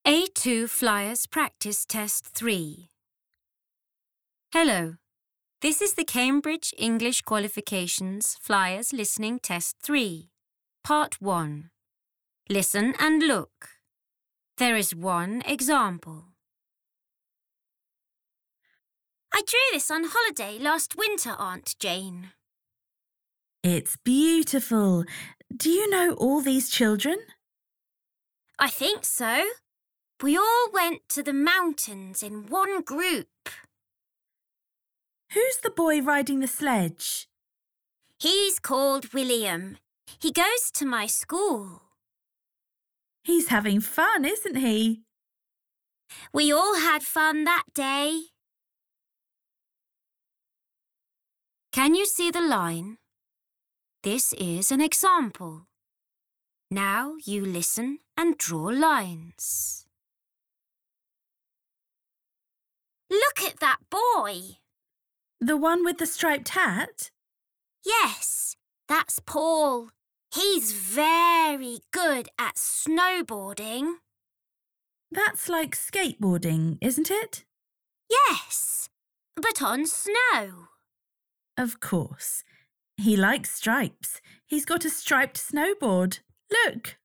A2 Flyers Practice Test 3. Hello, this is the Cambridge English Qualifications Flyers Listening Test 3, Part 1. Listen and look. There is one example. I drew this on holiday last winter, Aunt Jane. It's beautiful. Do you know all these children? I think so. We all went to the mountains in one group. Who's the boy riding the sledge? He's called William. He goes to my school. He's having fun, isn't he? We all had fun that day. Can you see the line? This is an example. Now you listen and draw lines. Look at that boy. The one with the striped hat? Yes, that's Paul. He's very good at snowboarding. That's like skateboarding, isn't it? Yes, but on snow. Of course. He likes stripes. He's got a striped snowboard. Look!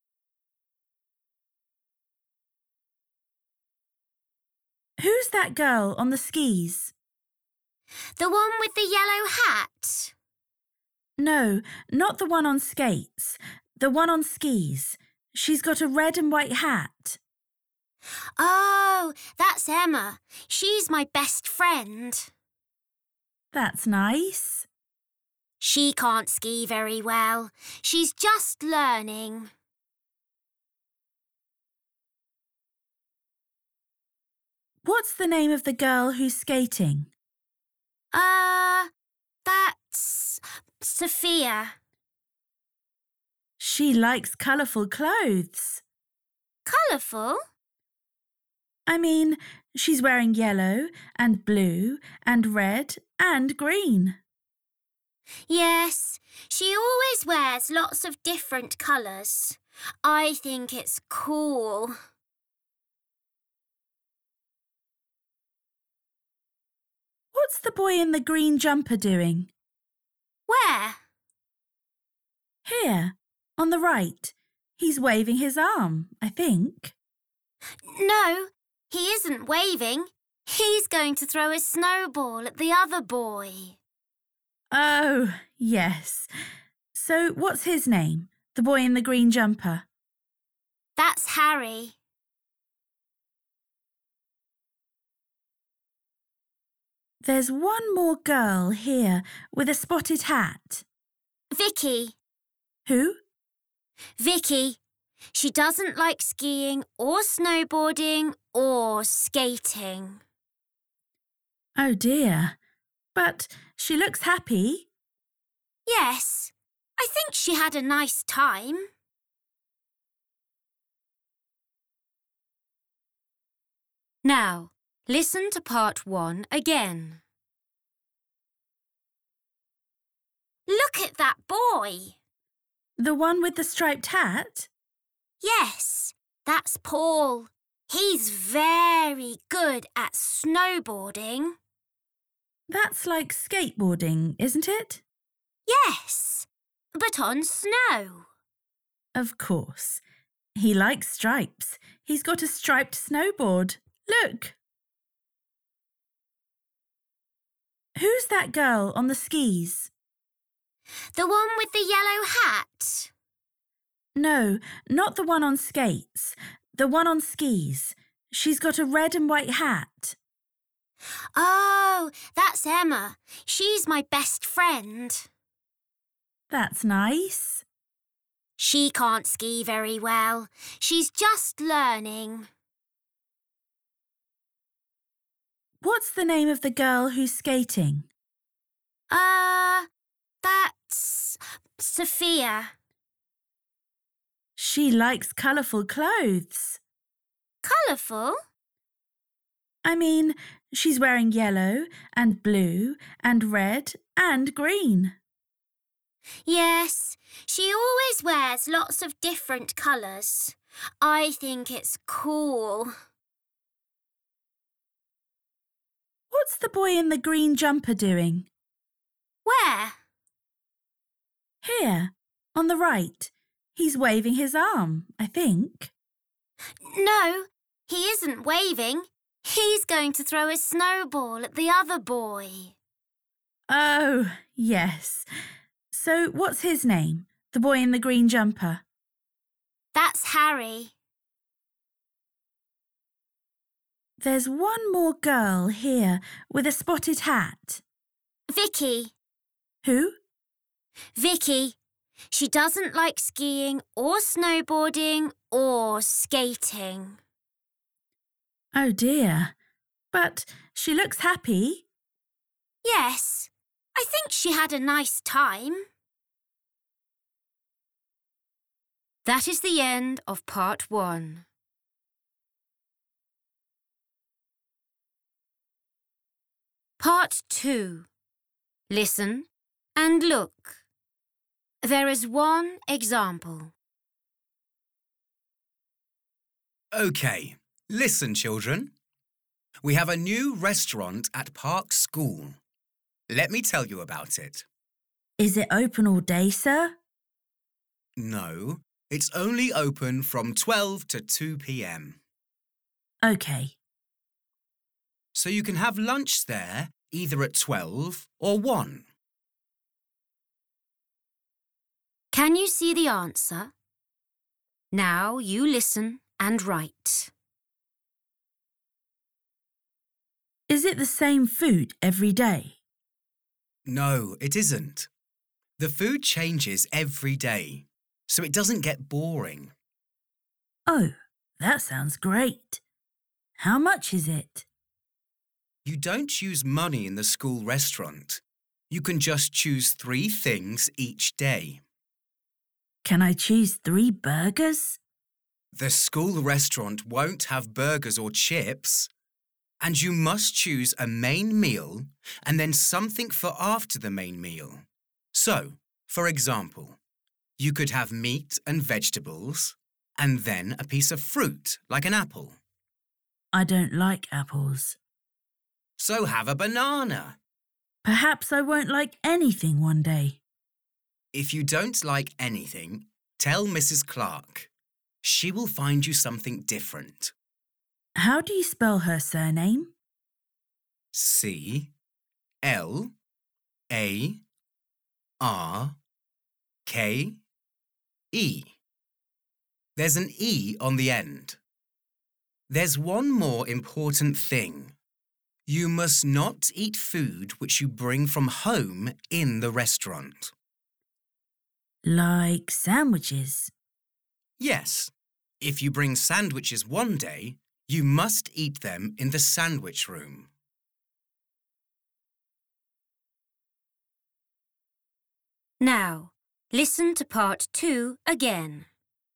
Who's that girl on the skis? The one with the yellow hat. No, not the one on skates. The one on skis. She's got a red and white hat. Oh, that's Emma. She's my best friend. That's nice. She can't ski very well. She's just learning. What's the name of the girl who's skating? That's Sophia. She likes colourful clothes. Colourful? I mean, she's wearing yellow and blue and red and green. Yes, she always wears lots of different colours. I think it's cool. What's the boy in the green jumper doing? Where? Here, on the right. He's waving his arm, I think. No, he isn't waving. He's going to throw a snowball at the other boy. Oh, yes. So what's his name, the boy in the green jumper? That's Harry. There's one more girl here with a spotted hat. Vicky. Who? Vicky. She doesn't like skiing or snowboarding or skating. Oh dear. But she looks happy. Yes, I think she had a nice time. Now, listen to Part 1 again. Look at that boy. The one with the striped hat? Yes, that's Paul. He's very good at snowboarding. That's like skateboarding, isn't it? Yes, but on snow. Of course. He likes stripes. He's got a striped snowboard. Look! Who's that girl on the skis? The one with the yellow hat. No, not the one on skates. The one on skis. She's got a red and white hat. Oh, that's Emma. She's my best friend. That's nice. She can't ski very well. She's just learning. What's the name of the girl who's skating? That's Sophia. She likes colourful clothes. Colourful? I mean, she's wearing yellow and blue and red and green. Yes, she always wears lots of different colours. I think it's cool. What's the boy in the green jumper doing? Where? Here, on the right. He's waving his arm, I think. No, he isn't waving. He's going to throw his snowball at the other boy. Oh, yes. So what's his name, the boy in the green jumper? That's Harry. There's one more girl here with a spotted hat. Vicky. Who? Vicky. She doesn't like skiing or snowboarding or skating. Oh dear. But she looks happy. Yes, I think she had a nice time. That is the end of part 1. Part 2. Listen and look. There is one example. OK, listen, children. We have a new restaurant at Park School. Let me tell you about it. Is it open all day, sir? No, it's only open from 12 to 2 p.m. OK. So you can have lunch there either at 12 or 1. Can you see the answer? Now you listen and write. Is it the same food every day? No, it isn't. The food changes every day, so it doesn't get boring. Oh, that sounds great. How much is it? You don't use money in the school restaurant. You can just choose 3 things each day. Can I choose 3 burgers? The school restaurant won't have burgers or chips. And you must choose a main meal and then something for after the main meal. So, for example, you could have meat and vegetables and then a piece of fruit, like an apple. I don't like apples. So have a banana. Perhaps I won't like anything one day. If you don't like anything, tell Mrs. Clark. She will find you something different. How do you spell her surname? C-L-A-R-K-E. There's an E on the end. There's one more important thing. You must not eat food which you bring from home in the restaurant. Like sandwiches. Yes, if you bring sandwiches one day, you must eat them in the sandwich room. Now, listen to part 2 again.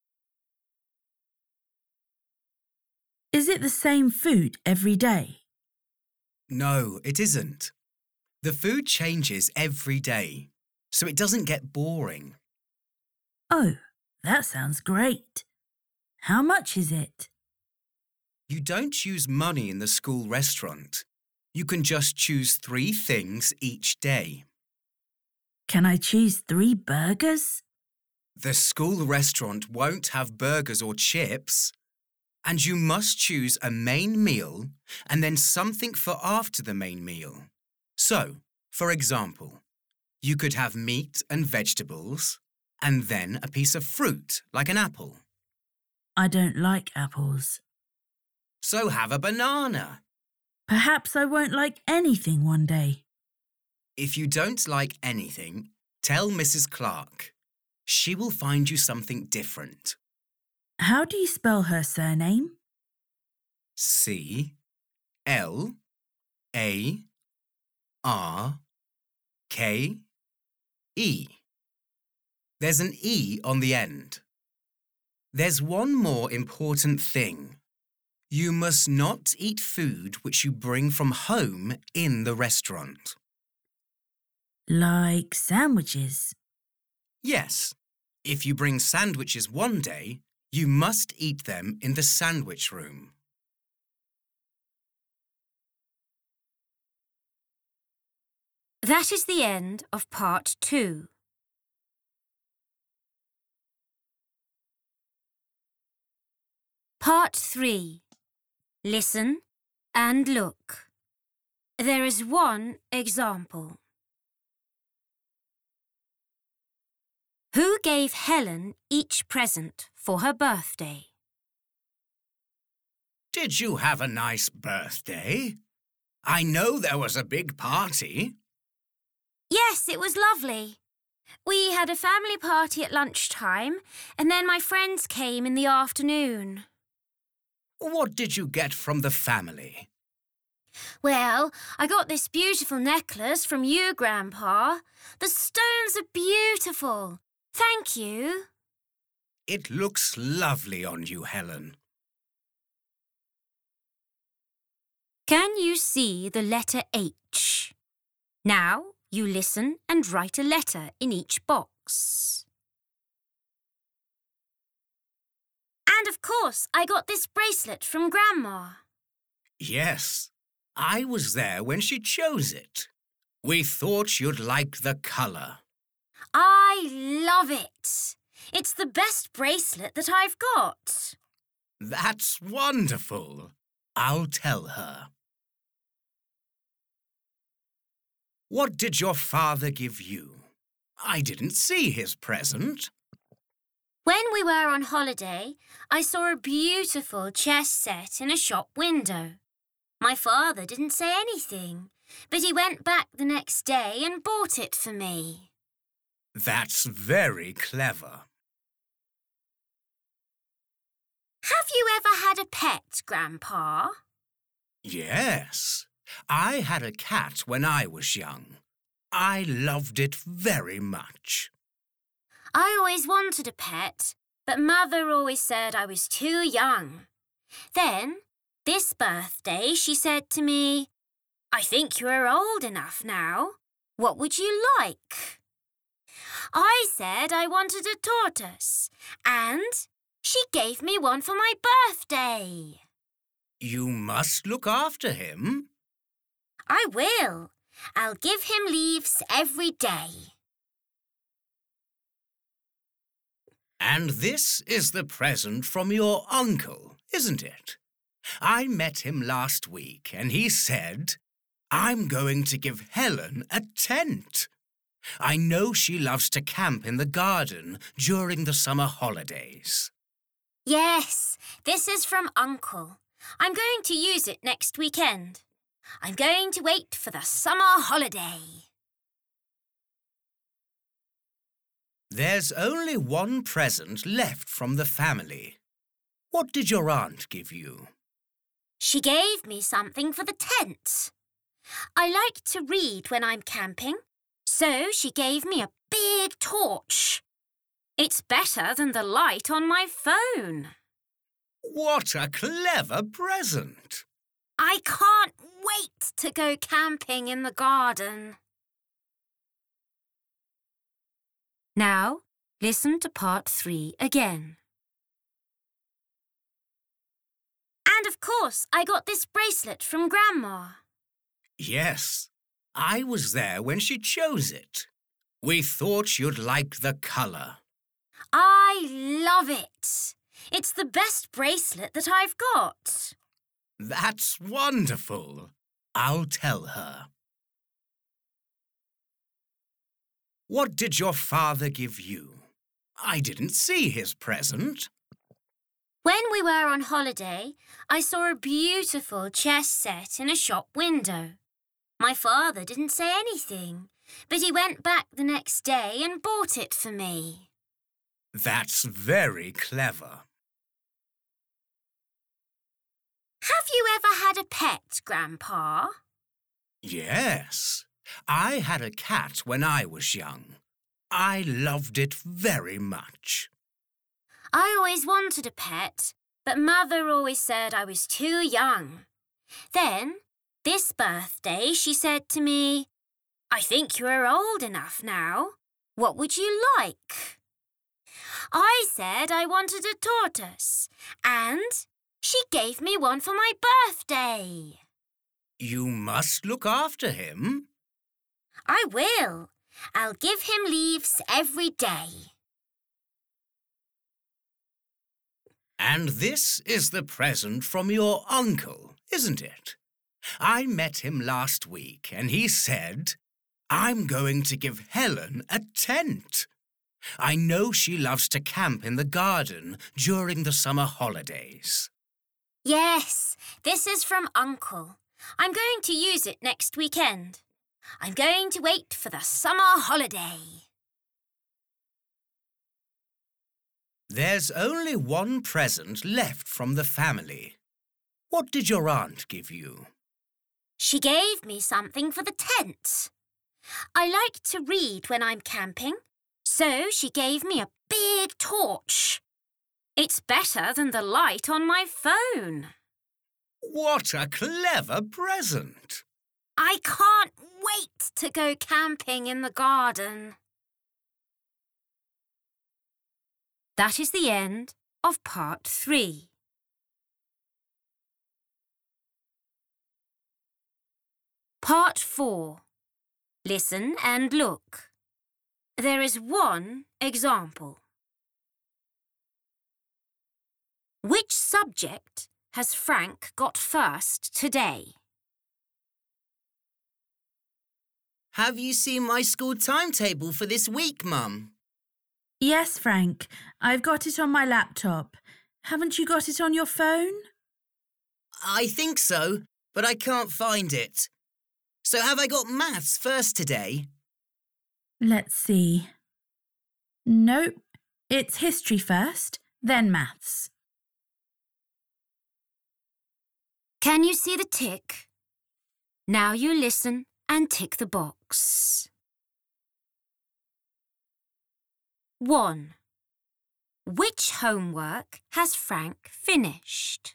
Is it the same food every day? No, it isn't. The food changes every day, so it doesn't get boring. Oh, that sounds great. How much is it? You don't use money in the school restaurant. You can just choose 3 things each day. Can I choose 3 burgers? The school restaurant won't have burgers or chips. And you must choose a main meal and then something for after the main meal. So, for example, you could have meat and vegetables and then a piece of fruit, like an apple. I don't like apples. So have a banana. Perhaps I won't like anything one day. If you don't like anything, tell Mrs. Clark. She will find you something different. How do you spell her surname? C-L-A-R-K-E. There's an E on the end. There's one more important thing. You must not eat food which you bring from home in the restaurant. Like sandwiches. Yes, if you bring sandwiches one day, You must eat them in the sandwich room. That is the end of Part 2. Part 3. Listen and look. There is one example. Who gave Helen each present for her birthday? Did you have a nice birthday? I know there was a big party. Yes, it was lovely. We had a family party at lunchtime, and then my friends came in the afternoon. What did you get from the family? Well, I got this beautiful necklace from you, Grandpa. The stones are beautiful. Thank you. It looks lovely on you, Helen. Can you see the letter H? Now you listen and write a letter in each box. And of course, I got this bracelet from Grandma. Yes, I was there when she chose it. We thought you'd like the colour. I love it. It's the best bracelet that I've got. That's wonderful. I'll tell her. What did your father give you? I didn't see his present. When we were on holiday, I saw a beautiful chess set in a shop window. My father didn't say anything, but he went back the next day and bought it for me. That's very clever. Have you ever had a pet, Grandpa? Yes, I had a cat when I was young. I loved it very much. I always wanted a pet, but Mother always said I was too young. Then, this birthday, she said to me, "I think you are old enough now. What would you like?" I said I wanted a tortoise, and she gave me one for my birthday. You must look after him. I will. I'll give him leaves every day. And this is the present from your uncle, isn't it? I met him last week and he said, "I'm going to give Helen a tent. I know she loves to camp in the garden during the summer holidays." Yes, this is from Uncle. I'm going to use it next weekend. I'm going to wait for the summer holiday. There's only one present left from the family. What did your aunt give you? She gave me something for the tent. I like to read when I'm camping, so she gave me a big torch. It's better than the light on my phone. What a clever present! I can't wait to go camping in the garden. Now listen to Part 3 again. And of course, I got this bracelet from Grandma. Yes, I was there when she chose it. We thought you'd like the colour. I love it. It's the best bracelet that I've got. That's wonderful. I'll tell her. What did your father give you? I didn't see his present. When we were on holiday, I saw a beautiful chess set in a shop window. My father didn't say anything, but he went back the next day and bought it for me. That's very clever. Have you ever had a pet, Grandpa? Yes, I had a cat when I was young. I loved it very much. I always wanted a pet, but Mother always said I was too young. Then, this birthday, she said to me, "I think you are old enough now. What would you like?" I said I wanted a tortoise, and she gave me one for my birthday. You must look after him. I will. I'll give him leaves every day. And this is the present from your uncle, isn't it? I met him last week and he said, I'm going to give Helen a tent. I know she loves to camp in the garden during the summer holidays. Yes, this is from Uncle. I'm going to use it next weekend. I'm going to wait for the summer holiday. There's only one present left from the family. What did your aunt give you? She gave me something for the tent. I like to read when I'm camping, so she gave me a big torch. It's better than the light on my phone. What a clever present! I can't wait to go camping in the garden. That is the end of part 3. Part 4. Listen and look. There is one example. Which subject has Frank got first today? Have you seen my school timetable for this week, Mum? Yes, Frank. I've got it on my laptop. Haven't you got it on your phone? I think so, but I can't find it. So have I got maths first today? Let's see. Nope. It's history first, then maths. Can you see the tick? Now you listen and tick the box. 1. Which homework has Frank finished?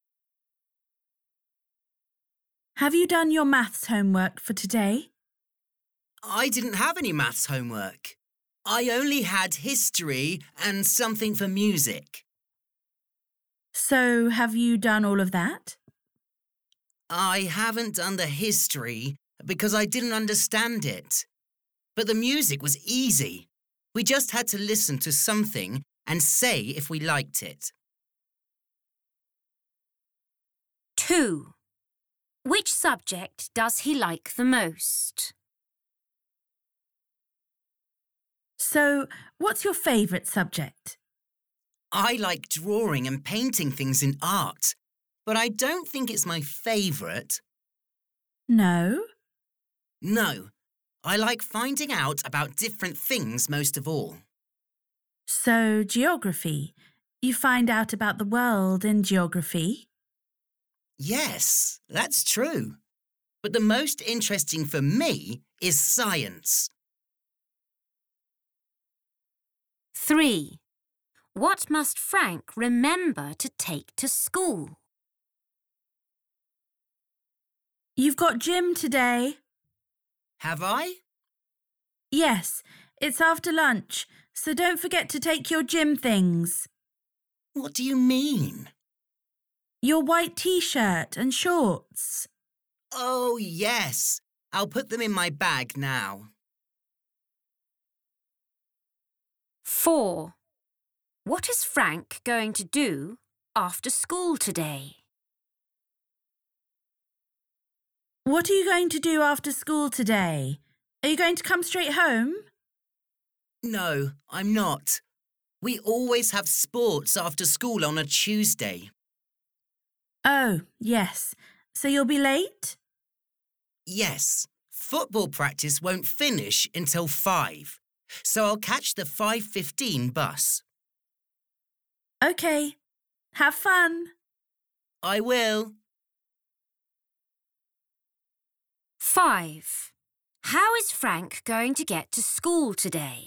Have you done your maths homework for today? I didn't have any maths homework. I only had history and something for music. So, have you done all of that? I haven't done the history because I didn't understand it. But the music was easy. We just had to listen to something and say if we liked it. 2. Which subject does he like the most? So, what's your favourite subject? I like drawing and painting things in art, but I don't think it's my favourite. No? No, I like finding out about different things most of all. So, geography. You find out about the world in geography? Yes, that's true. But the most interesting for me is science. 3. What must Frank remember to take to school? You've got gym today. Have I? Yes, it's after lunch, so don't forget to take your gym things. What do you mean? Your white t-shirt and shorts. Oh, yes. I'll put them in my bag now. 4. What is Frank going to do after school today? What are you going to do after school today? Are you going to come straight home? No, I'm not. We always have sports after school on a Tuesday. Oh, yes. So you'll be late? Yes, football practice won't finish until 5, so I'll catch the 5:15 bus. OK. Have fun. I will. 5. How is Frank going to get to school today?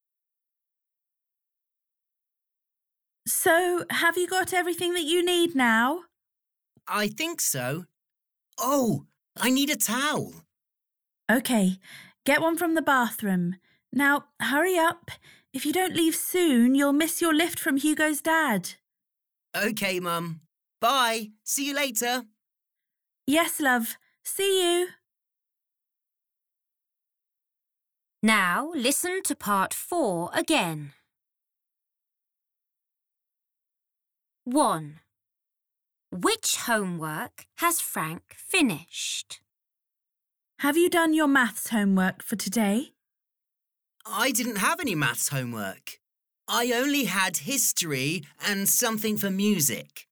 So, have you got everything that you need now? I think so. Oh, I need a towel. OK. Get one from the bathroom. Now, hurry up. If you don't leave soon, you'll miss your lift from Hugo's dad. OK, Mum. Bye. See you later. Yes, love. See you. Now listen to part 4 again. 1. Which homework has Frank finished? Have you done your maths homework for today? I didn't have any maths homework. I only had history and something for music.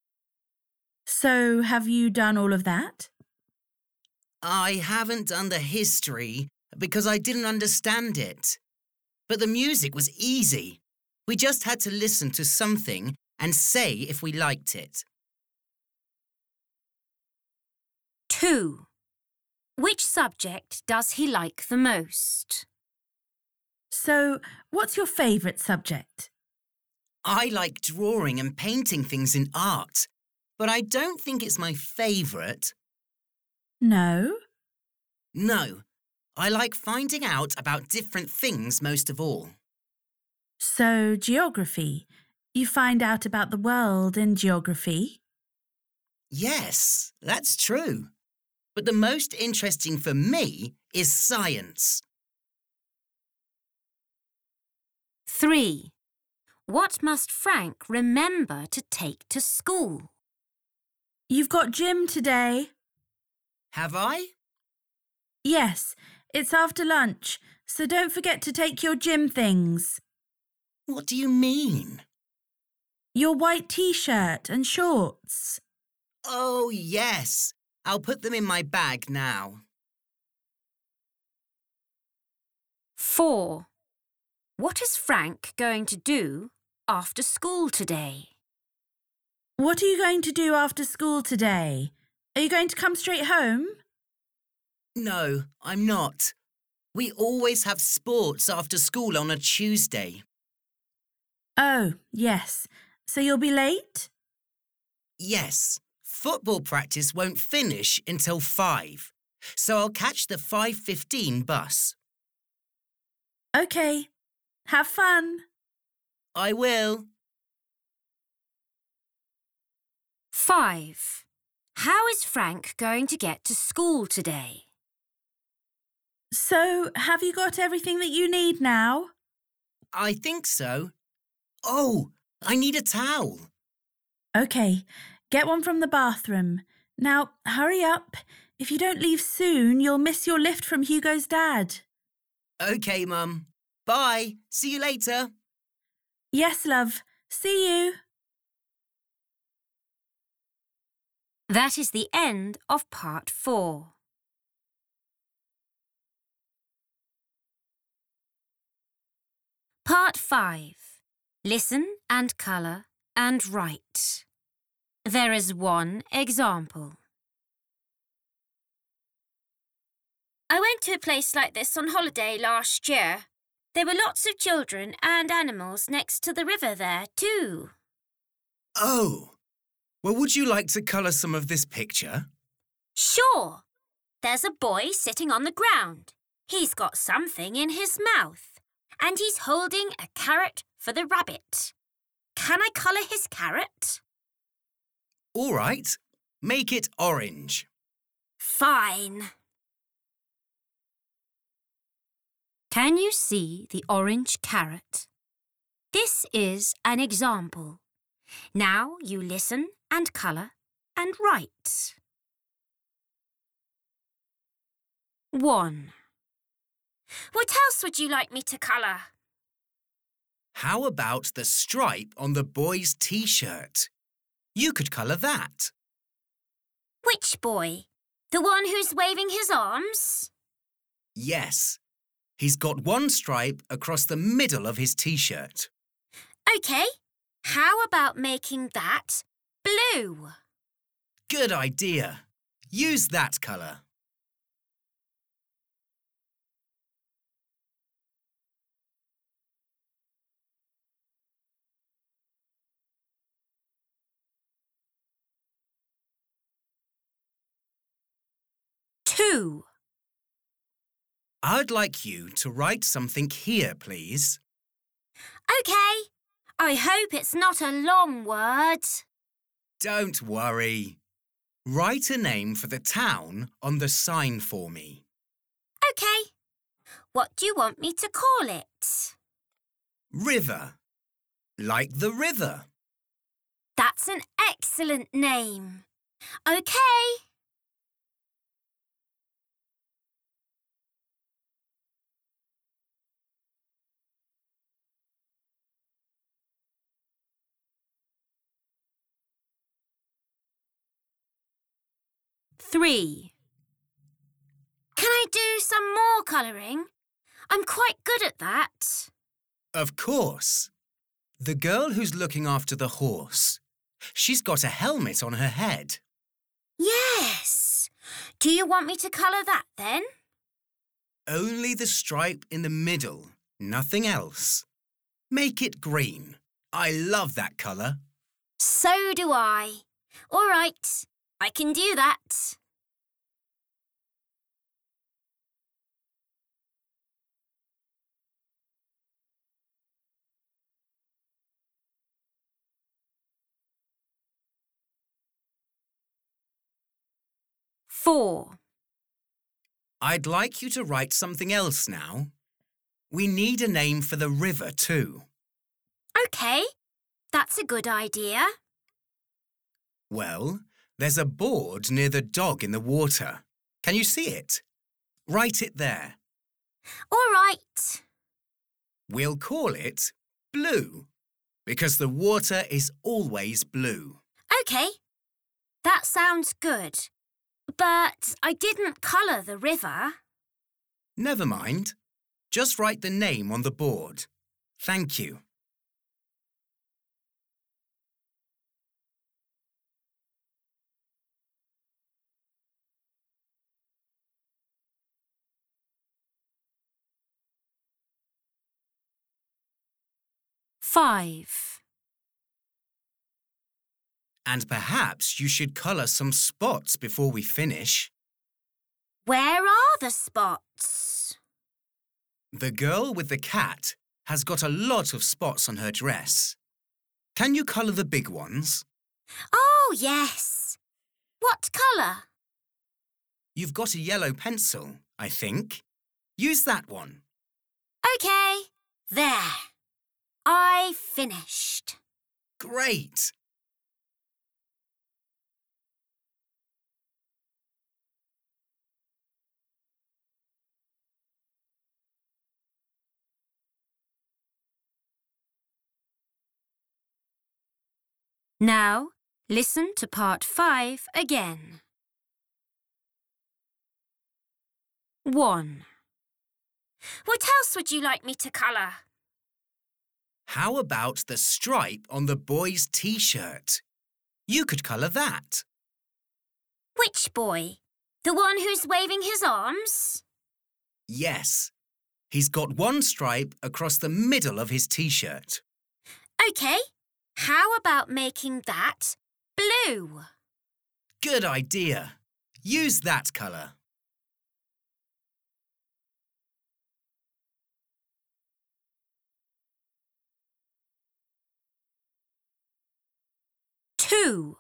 So, have you done all of that? I haven't done the history because I didn't understand it. But the music was easy. We just had to listen to something and say if we liked it. 2. Which subject does he like the most? So, what's your favourite subject? I like drawing and painting things in art, but I don't think it's my favourite. No. No, I like finding out about different things most of all. So, geography. You find out about the world in geography? Yes, that's true. But the most interesting for me is science. 3. What must Frank remember to take to school? You've got gym today. Have I? Yes, it's after lunch, so don't forget to take your gym things. What do you mean? Your white t-shirt and shorts. Oh, yes. I'll put them in my bag now. 4. What is Frank going to do after school today? What are you going to do after school today? Are you going to come straight home? No, I'm not. We always have sports after school on a Tuesday. Oh, yes. So you'll be late? Yes, football practice won't finish until 5, so I'll catch the 5:15 bus. OK. Have fun. I will. 5. How is Frank going to get to school today? So, have you got everything that you need now? I think so. Oh, I need a towel. OK. Get one from the bathroom. Now, hurry up. If you don't leave soon, you'll miss your lift from Hugo's dad. OK, Mum. Bye. See you later. Yes, love. See you. That is the end of part 4. Part 5. Listen and colour and write. There is one example. I went to a place like this on holiday last year. There were lots of children and animals next to the river there too. Oh, well, would you like to colour some of this picture? Sure. There's a boy sitting on the ground. He's got something in his mouth. And he's holding a carrot for the rabbit. Can I colour his carrot? All right, make it orange. Fine. Can you see the orange carrot? This is an example. Now you listen and colour and write. 1. What else would you like me to colour? How about the stripe on the boy's T-shirt? You could colour that. Which boy? The one who's waving his arms? Yes, he's got one stripe across the middle of his T-shirt. OK. How about making that blue? Good idea. Use that colour. 2. I'd like you to write something here, please. OK. I hope it's not a long word. Don't worry. Write a name for the town on the sign for me. OK. What do you want me to call it? River. Like the river. That's an excellent name. OK. Three. Can I do some more colouring? I'm quite good at that. Of course. The girl who's looking after the horse. She's got a helmet on her head. Yes. Do you want me to colour that then? Only the stripe in the middle, nothing else. Make it green. I love that colour. So do I. All right, I can do that. Four. I'd like you to write something else now. We need a name for the river too. OK, that's a good idea. Well, there's a board near the dog in the water. Can you see it? Write it there. All right. We'll call it Blue, because the water is always blue. OK, that sounds good. But I didn't colour the river. Never mind. Just write the name on the board. Thank you. Five. And perhaps you should colour some spots before we finish. Where are the spots? The girl with the cat has got a lot of spots on her dress. Can you colour the big ones? Oh, yes. What colour? You've got a yellow pencil, I think. Use that one. OK, there. I finished. Great! Now, listen to part 5 again. 1. What else would you like me to colour? How about the stripe on the boy's T-shirt? You could colour that. Which boy? The one who's waving his arms? Yes. He's got one stripe across the middle of his T-shirt. OK. How about making that blue? Good idea. Use that colour. Two.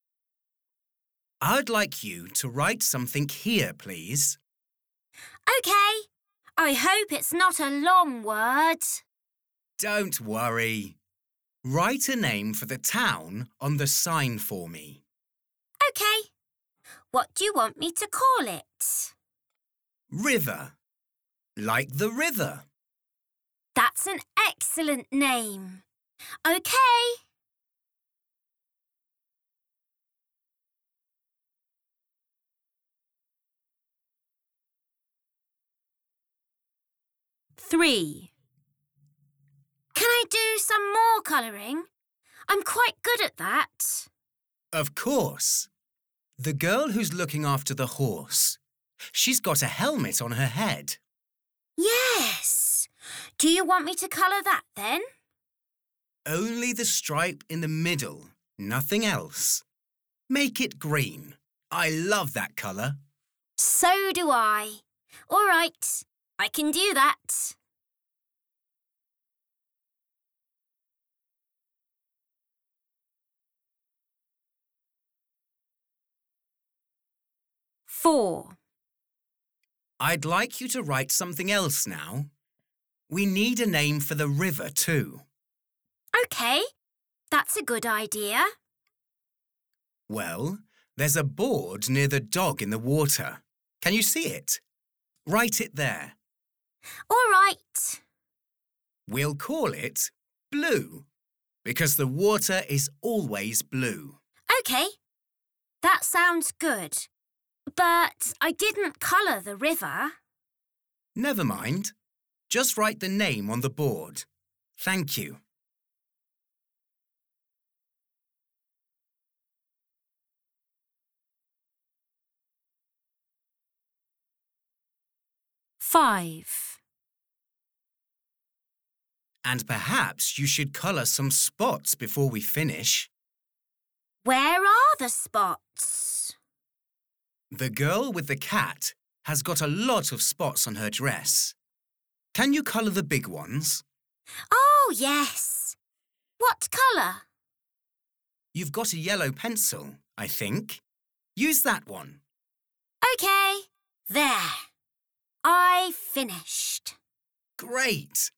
I'd like you to write something here, please. OK. I hope it's not a long word. Don't worry. Write a name for the town on the sign for me. OK. What do you want me to call it? River. Like the river. That's an excellent name. OK. Three. Can I do some more colouring? I'm quite good at that. Of course. The girl who's looking after the horse. She's got a helmet on her head. Yes. Do you want me to colour that then? Only the stripe in the middle, nothing else. Make it green. I love that colour. So do I. All right, I can do that. 4. I'd like you to write something else now. We need a name for the river too. OK, that's a good idea. Well, there's a board near the dog in the water. Can you see it? Write it there. All right. We'll call it Blue, because the water is always blue. OK, that sounds good. But I didn't colour the river. Never mind. Just write the name on the board. Thank you. Five. And perhaps you should colour some spots before we finish. Where are the spots? The girl with the cat has got a lot of spots on her dress. Can you colour the big ones? Oh, yes. What colour? You've got a yellow pencil, I think. Use that one. OK, there. I finished. Great!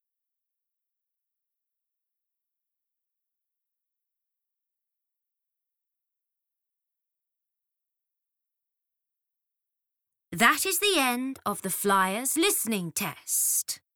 That is the end of the Flyers listening test.